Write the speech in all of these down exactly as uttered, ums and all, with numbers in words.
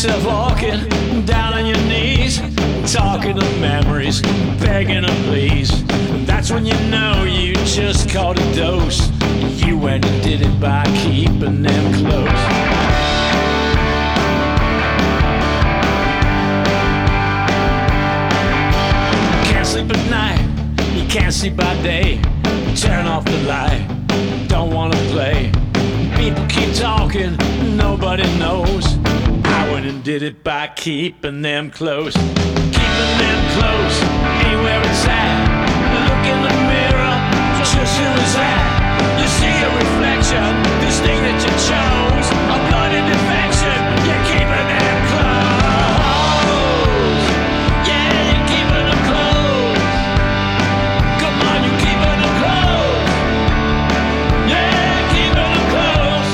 yourself walking down on your knees, talking of memories, begging them please. That's when you know you just caught a dose. You went and did it by keeping them close. Can't sleep at night, you can't sleep by day. Turn off the light, don't wanna play. People keep talking, nobody knows. I went and did it by keeping them close. Keeping them close, ain't where it's at. Look in the mirror, just who is that? You see a reflection, this thing that you chose. A bloody infection, you're keeping them close. Yeah, you're keeping them close. Come on, you're keeping them close. Yeah, keeping them close.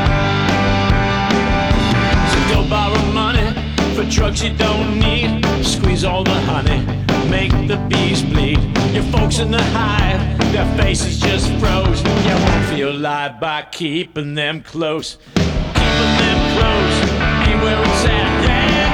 So go borrow money for drugs you don't need. Squeeze all the honey, make the bees bleed. Your folks in the hive, their faces just froze. You won't feel alive by keeping them close. Keeping them close, ain't where it's at, yeah.